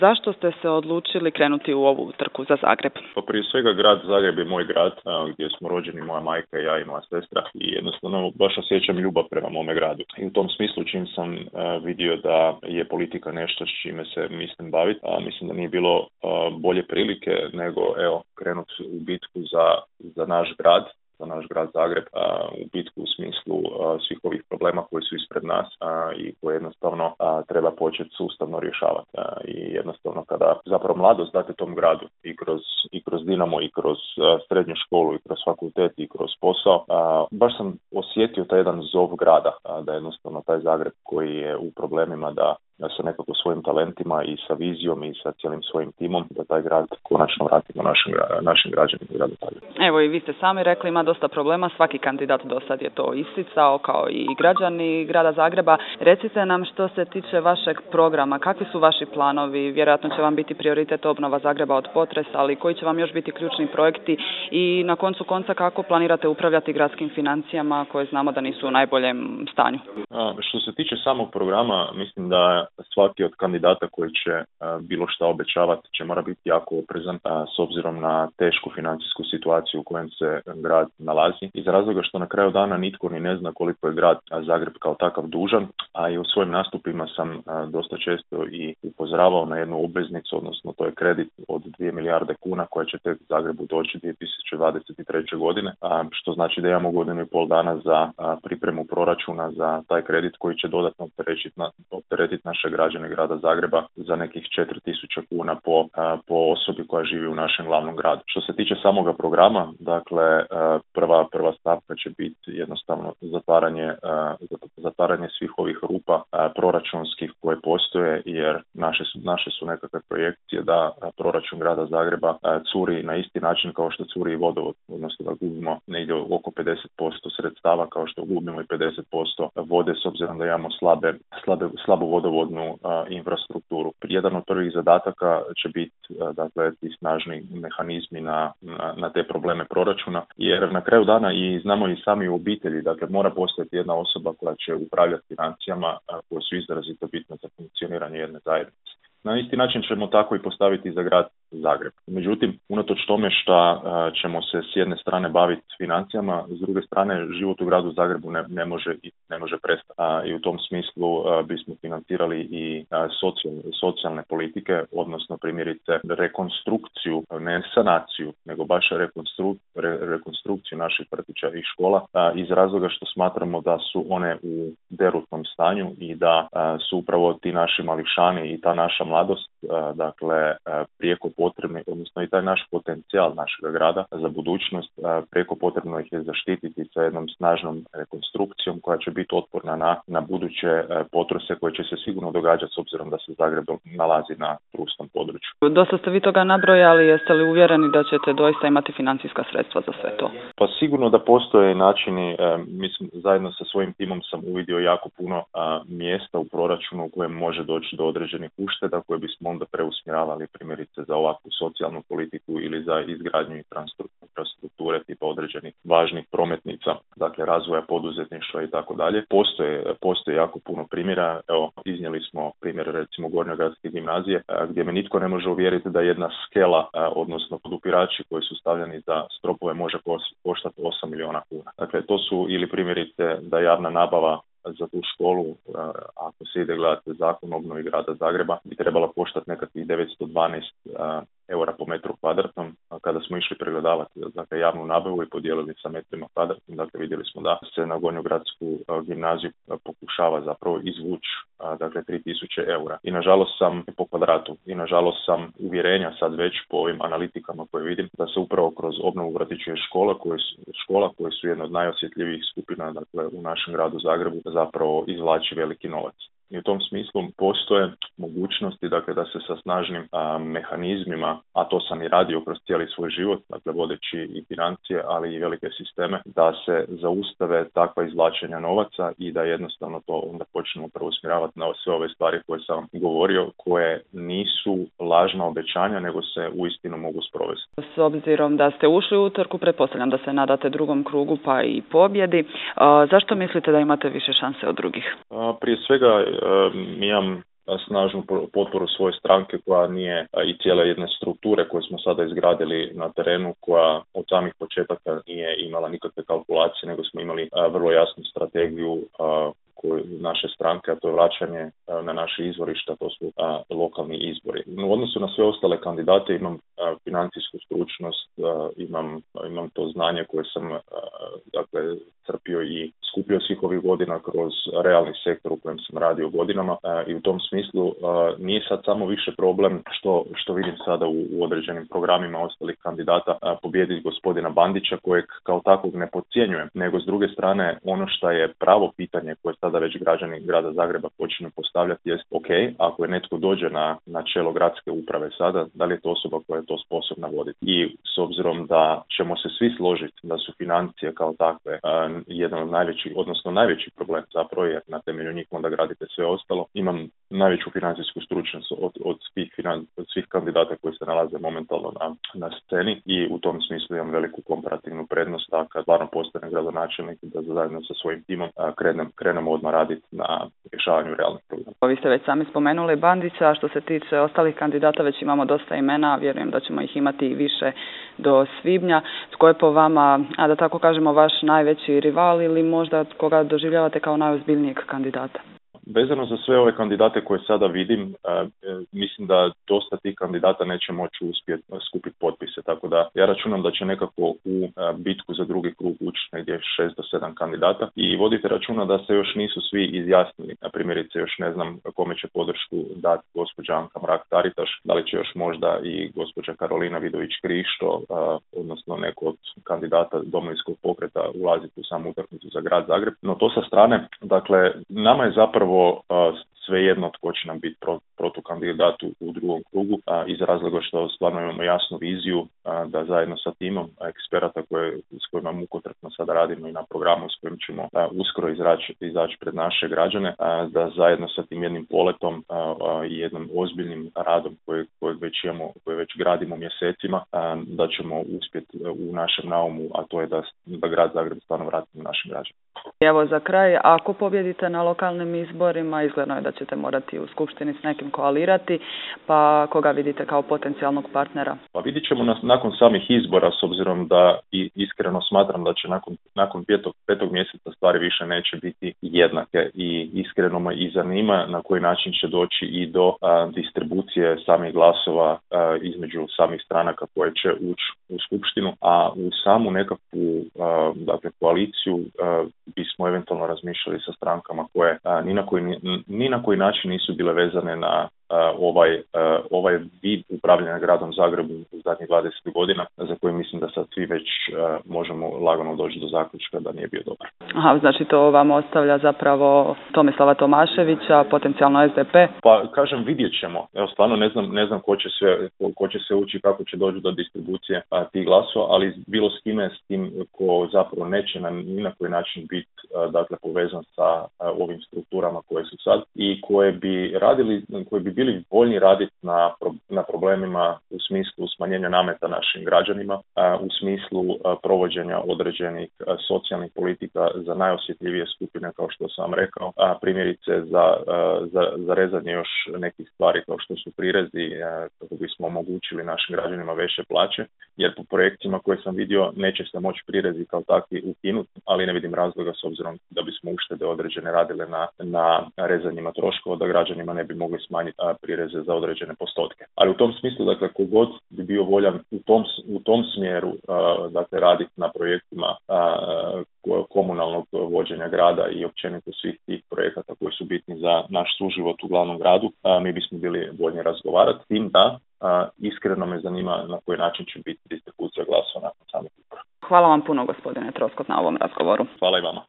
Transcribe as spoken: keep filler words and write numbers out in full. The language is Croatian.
Zašto ste se odlučili krenuti u ovu trku za Zagreb? Pa prije svega grad Zagreb je moj grad gdje smo rođeni, moja majka, ja i moja sestra, i jednostavno baš osjećam ljubav prema mome gradu. I u tom smislu čim sam vidio da je politika nešto s čime se mislim baviti, a mislim da nije bilo bolje prilike nego evo krenuti u bitku za, za naš grad. za naš grad Zagreb a, u bitku u smislu a, svih ovih problema koji su ispred nas a, i koje jednostavno a, treba početi sustavno rješavati. A, I jednostavno kada zapravo mladost date tom gradu i kroz, i kroz Dinamo i kroz a, srednju školu i kroz fakultet i kroz posao, a, baš sam osjetio taj jedan zov grada, a, da jednostavno taj Zagreb koji je u problemima da da se nekako svojim talentima i sa vizijom i sa cijelim svojim timom da taj grad konačno vratimo našim, našim građanima u gradu Zagrebu. Evo i vi ste sami rekli, ima dosta problema, svaki kandidat do sad je to isticao kao i građani grada Zagreba. Recite nam što se tiče vašeg programa, kakvi su vaši planovi, vjerojatno će vam biti prioritet obnova Zagreba od potresa, ali koji će vam još biti ključni projekti i na koncu konca kako planirate upravljati gradskim financijama koje znamo da nisu u najboljem stanju? A, što se tiče samog programa, mislim da svaki od kandidata koji će a, bilo šta obećavati će mora biti jako oprezan a, s obzirom na tešku financijsku situaciju u kojem se grad nalazi. Iz razloga što na kraju dana nitko ni ne zna koliko je grad Zagreb kao takav dužan, a i u svojim nastupima sam a, dosta često i upozoravao na jednu obveznicu, odnosno to je kredit od dvije milijarde kuna koja će tek Zagrebu doći dvije tisuće dvadeset treće godine, a, što znači da imamo godinu i pol dana za a, pripremu proračuna za taj kredit koji će dodatno opteretiti na, opteretiti naše građane grada Zagreba za nekih četiri tisuće kuna po, a, po osobi koja živi u našem glavnom gradu. Što se tiče samoga programa, dakle a, prva prva stavka će biti jednostavno zatvaranje, a, zatvaranje svih ovih rupa a, proračunskih koje postoje, jer naše su, naše su nekakve projekcije da a, proračun grada Zagreba a, curi na isti način kao što curi i vodovod, odnosno da gubimo negdje oko pedeset posto sredstava kao što gubimo i pedeset posto vode s obzirom da imamo slabe, slabe, slabu vodovodnu a, infrastrukturu. Jedan od prvih zadataka će biti a, dakle ti snažni mehanizmi na, na, na te probleme proračuna, jer na kraju dana i znamo i sami u obitelji, dakle mora postojati jedna osoba koja će upravljati financijama a, koje su izrazito bitne za funkcioniranje jedne zajednice. Na isti način ćemo tako i postaviti za grad Zagreb. Međutim, unatoč tome što ćemo se s jedne strane baviti financijama, s druge strane život u gradu Zagrebu ne, ne može i ne može prestati. A, I u tom smislu a, bismo financirali i a, socijal, socijalne politike, odnosno primjerice rekonstrukciju, ne sanaciju, nego baš rekonstru, re, rekonstrukciju naših vrtića i škola a, iz razloga što smatramo da su one u derutnom stanju i da a, su upravo ti naši mališani i ta naša mladost, a, dakle a, prijeko potrebni, odnosno i taj naš potencijal našeg grada za budućnost, a, prijeko potrebno ih je zaštititi sa jednom snažnom rekonstrukcijom koja će biti otporna na, na buduće a, potrese koje će se sigurno događati s obzirom da se Zagreb nalazi na trusnom području. Dosta ste vi toga nabrojali, jeste li uvjereni da ćete doista imati financijska sredstva za sve to? Pa sigurno da postoje načini, a, mislim zajedno sa svojim timom sam uvidio jako puno a, mjesta u proračunu u kojem može doći do određenih ušteda koje bismo onda preusmjeravali primjerice za ovakvu socijalnu politiku ili za izgradnju infrastrukture tipa određenih važnih prometnica, dakle razvoja poduzetništva i tako dalje. Postoje, postoje jako puno primjera. Evo, iznijeli smo primjer recimo Gornjogradske gimnazije gdje me nitko ne može uvjeriti da jedna skela, odnosno podupirači koji su stavljeni za stropove može koštati osam milijuna kuna. Dakle, to su ili primjerice da javna nabava za tu školu, ako se ide gledati zakon o obnovi grada Zagreba, bi trebala koštati nekakvih devetsto dvanaest eura po metru kvadratnom. Kada smo išli pregledavati dakle, javnu nabavu i podijelili sa metrima kvadratnim, dakle vidjeli smo da se na Gornjogradsku gimnaziju pokušava zapravo izvući dakle tri tisuće eura. I nažalost sam po kvadratu i nažalost sam uvjerenja sad već po ovim analitikama koje vidim da se upravo kroz obnovu vrtića i škola koje su, škola koje su jedna od najosjetljivijih skupina dakle, u našem gradu Zagrebu zapravo izvlači veliki novac. I u tom smislu postoje mogućnosti dakle, da se sa snažnim a, mehanizmima, a to sam i radio kroz cijeli svoj život, dakle vodeći i financije, ali i velike sisteme, da se zaustave takva izvlačenja novaca i da jednostavno to onda počnemo preusmjeravati na sve ove stvari koje sam govorio, koje nisu lažna obećanja, nego se uistinu mogu sprovesti. S obzirom da ste ušli u utrku, pretpostavljam da se nadate drugom krugu pa i pobjedi. A, zašto mislite da imate više šanse od drugih? A, prije svega mi imam snažnu potporu svoje stranke koja nije i cijele jedne strukture koje smo sada izgradili na terenu, koja od samih početaka nije imala nikakve kalkulacije, nego smo imali vrlo jasnu strategiju koju naše stranke, a to je vraćanje na naše izvorišta, to su a, lokalni izbori. U odnosu na sve ostale kandidate imam a, financijsku stručnost, a, imam, imam to znanje koje sam a, dakle, crpio i skupio svih ovih godina kroz realni sektor u kojem sam radio godinama a, i u tom smislu a, nije sad samo više problem što, što vidim sada u, u određenim programima ostalih kandidata a, pobijediti gospodina Bandića, kojeg kao takvog ne podcjenjujem, nego s druge strane ono što je pravo pitanje koje sada već građani grada Zagreba počinju postavljati jest ok, ako je netko dođe na, na čelo gradske uprave sada, da li je to osoba koja je to sposobna voditi. I s obzirom da ćemo se svi složiti da su financije kao takve uh, jedan od najvećih, odnosno najveći problem zapravo je na temelju njih onda gradite sve ostalo. Imam najveću financijsku stručnost od, od, svih, finan, od svih kandidata koji se nalaze momentalno na, na sceni i u tom smislu imam veliku komparativnu prednost, a kad stvarno postane gradonačelnik da zajedno sa svojim timom uh, krenem, krenemo odmah raditi na rješavanju realnih problema. Vi ste već sami spomenuli Bandića, a što se tiče ostalih kandidata već imamo dosta imena, vjerujem da ćemo ih imati i više do svibnja. Tko je po vama, a da tako kažemo, vaš najveći rival ili možda koga doživljavate kao najozbiljnijeg kandidata? Vezano za sve ove kandidate koje sada vidim, uh, mislim da dosta tih kandidata neće moći uspjeti skupiti potpise, tako da ja računam da će nekako u uh, bitku za drugi krug ući negdje šest do sedam kandidata i vodite računa da se još nisu svi izjasnili. Na primjerice još ne znam kome će podršku dati gospođa Anka Mrak-Taritaš, da li će još možda i gospođa Karolina Vidović-Krišto, uh, odnosno neko od kandidata Domovinskog pokreta ulaziti u samu utakmicu za grad Zagreb. No to sa strane, dakle, nama je zapravo svejedno tko će nam biti pro, protukandidatu u drugom krugu, a, iz razloga što stvarno imamo jasnu viziju a, da zajedno sa timom a, eksperata koje, s kojima mukotrpno sada radimo i na programu s kojim ćemo a, uskoro izaći izaći pred naše građane, a, da zajedno sa tim jednim poletom a, a, i jednim ozbiljnim radom kojeg koje već imamo, koje već gradimo mjesecima, a, da ćemo uspjeti u našem naumu, a to je da, da grad Zagreb stvarno vratimo našim građanima. Evo za kraj, ako pobjedite na lokalnim izborima, izgledno je da ćete morati u skupštini s nekim koalirati, pa koga vidite kao potencijalnog partnera? Pa vidit ćemo nas nakon samih izbora, s obzirom da i iskreno smatram da će nakon, nakon petog, petog mjeseca stvari više neće biti jednake i iskreno me i zanima na koji način će doći i do a, distribucije samih glasova a, između samih stranaka koje će ući u skupštinu, a u samu nekakvu a, dakle, koaliciju a, bismo eventualno razmišljali sa strankama koje a, ni na koji, ni, ni na koji način nisu bile vezane na Uh, ovaj, uh, ovaj vid upravljanja gradom Zagrebu u zadnjih dvadeset godina, za koji mislim da sad svi već uh, možemo lagano doći do zaključka da nije bio dobar. Aha, znači to vam ostavlja zapravo Tomislava Tomaševića, potencijalno S D P? Pa kažem, vidjet ćemo. Evo, stvarno ne znam, ne znam ko će sve, ko, ko će se ući, kako će doći do distribucije a, tih glasova, ali bilo s kime, s tim ko zapravo neće na, ni na koji način biti dakle, povezan sa a, ovim strukturama koje su sad i koje bi radili, koje bi bili voljni raditi na, na problemima u smislu smanjenja nameta našim građanima, u smislu provođenja određenih socijalnih politika za najosjetljivije skupine, kao što sam rekao, a primjerice za, za, za rezanje još nekih stvari kao što su prirezi, kako bismo omogućili našim građanima veće plaće, jer po projektima koje sam vidio neće se moći prirezi kao takvi ukinuti, ali ne vidim razloga s obzirom da bismo uštede određene radile na, na rezanjima troškova, da građanima ne bi mogli smanjiti prireze za određene postotke. Ali u tom smislu, dakle, kogod bi bio voljan u tom, u tom smjeru uh, dakle, raditi na projektima uh, komunalnog vođenja grada i općenito svih tih projekata koji su bitni za naš suživot u glavnom gradu, uh, mi bismo bili voljni razgovarati. Tim da, uh, iskreno me zanima na koji način će biti distribucija glasova nakon samih izbora. Hvala vam puno, gospodine Troskot, na ovom razgovoru. Hvala i vama.